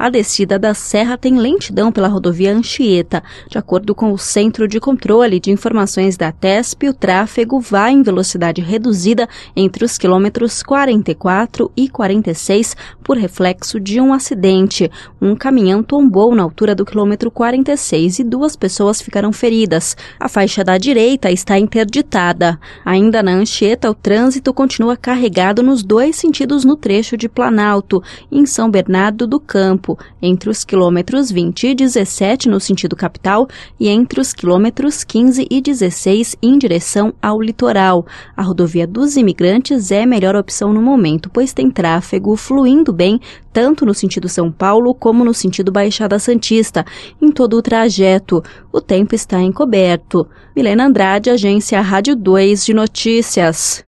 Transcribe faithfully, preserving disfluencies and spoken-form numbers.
A descida da serra tem lentidão pela rodovia Anchieta. De acordo com o Centro de Controle de Informações da TESP, o tráfego vai em velocidade reduzida entre os quilômetros quarenta e quatro e quarenta e seis por reflexo de um acidente. Um caminhão tombou na altura do quilômetro quarenta e seis e duas pessoas ficaram feridas. A faixa da direita está interditada. Ainda na Anchieta, o trânsito continua carregado nos dois sentidos no trecho de Planalto, em São Bernardo do Campo, entre os quilômetros vinte e dezessete no sentido capital e entre os quilômetros quinze e dezesseis em direção ao litoral. A rodovia dos Imigrantes é a melhor opção no momento, pois tem tráfego fluindo bem tanto no sentido São Paulo como no sentido Baixada Santista, em todo o trajeto. O tempo está encoberto. Milena Andrade, Agência Rádio dois de Notícias.